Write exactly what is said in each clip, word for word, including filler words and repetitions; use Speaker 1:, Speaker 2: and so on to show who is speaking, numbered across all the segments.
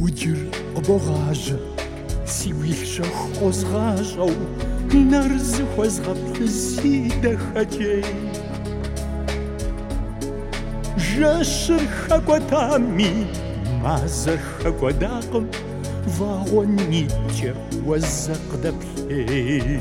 Speaker 1: Уджыр къыбогъажьэ, си уилъщэ хуозгъащӏэу, нэр зыхуэзгъэплъыз си дэхэкӏей. Жэщыр хэкӏуэтами, мазэр хэкӏуэдакъым, вагъуэ нитӏкӏэ уэзэ къыдэплъей.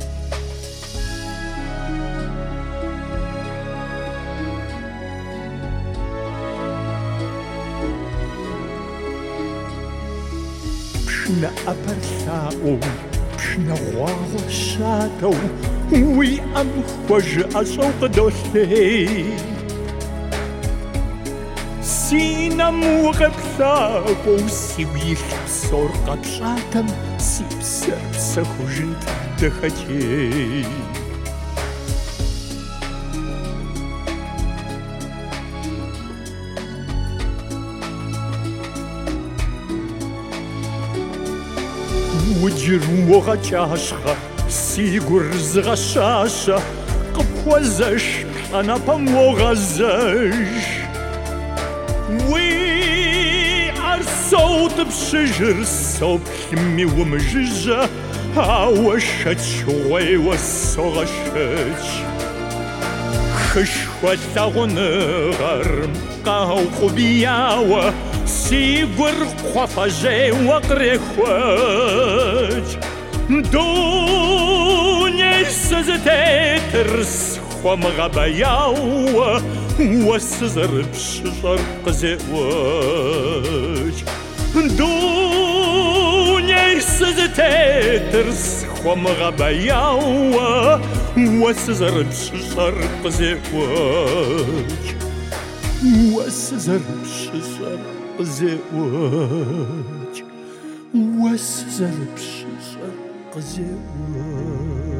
Speaker 1: Пшынэ ӏэпэр лъаӏуэу, пшынэгъуагъуэ щатэу, уи ӏэм хуэжыӏэщӏэу къыдолъей. Си нэм укъеплъакӏуэу, си уилъ псор къэпщӏатэм, си псэр псэхужынт дэхэкӏей. Уджыр угъэкӏащгъэ, си гур зыгъэщащэ, къыпхуэзэш плӏэнэпэм уогъэзэж. Уи ӏэр соутӏыпщыжыр, соплъми умыжыжьэ, ауэ шэч гъуейуэ согъэшэч. Хышхуэ лъагъуныгъэр къэукъубияуэ, си гур кхъуафэжьейуэ кърехуэкӏ. Дунейр сызытетыр схуэмыгъэбэяуэ, уэ сызэрыпщыщӏэр къызеӏуэкӏ. Дунейр сызытетыр схуэмыгъэбэяуэ, уэ сызэрыпщыщӏэр къызеӏуэкӏ. Уэ сызэрыпщыщӏэр къызеӏуэкӏ. Уэ сызэрыпщыщӏэр къызеӏуэкӏ.